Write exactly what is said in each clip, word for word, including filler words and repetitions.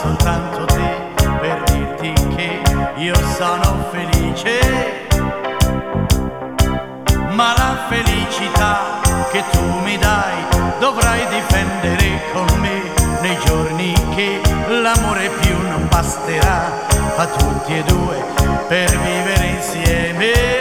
soltanto te per dirti che io sono felice, ma la felicità che tu mi dai dovrai difendere con me nei giorni che l'amore più non basterà a tutti e due per vivere insieme.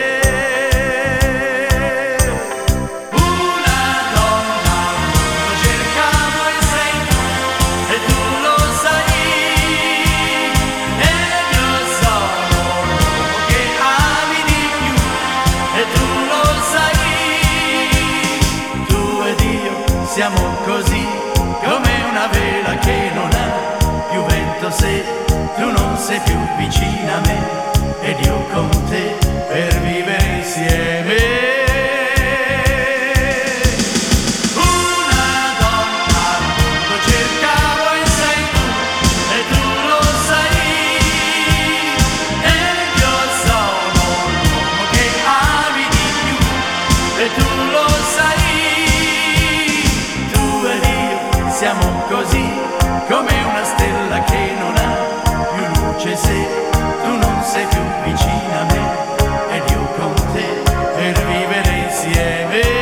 Siamo così come una vela che non ha più vento se tu non sei più vicina a me ed io con te per vivere insieme. Una donna al mondo cercavo e sei tu e tu lo sai, ed io sono l'uomo che ami di più e tu lo sai. Siamo così come una stella che non ha più luce se tu non sei più vicina a me ed io con te per vivere insieme.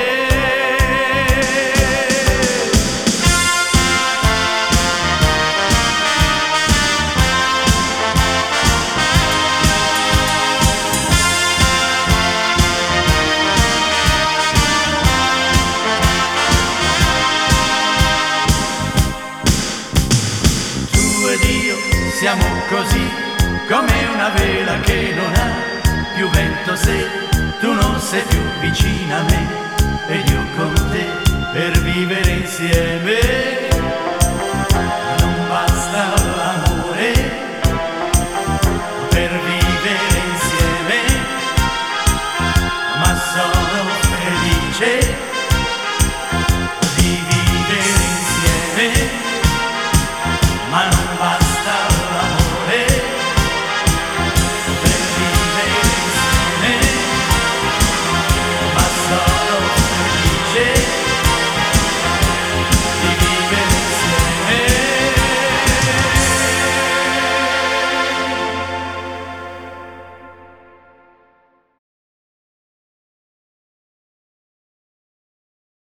Siamo così come una vela che non ha più vento se tu non sei più vicina a me ed io con te per vivere insieme.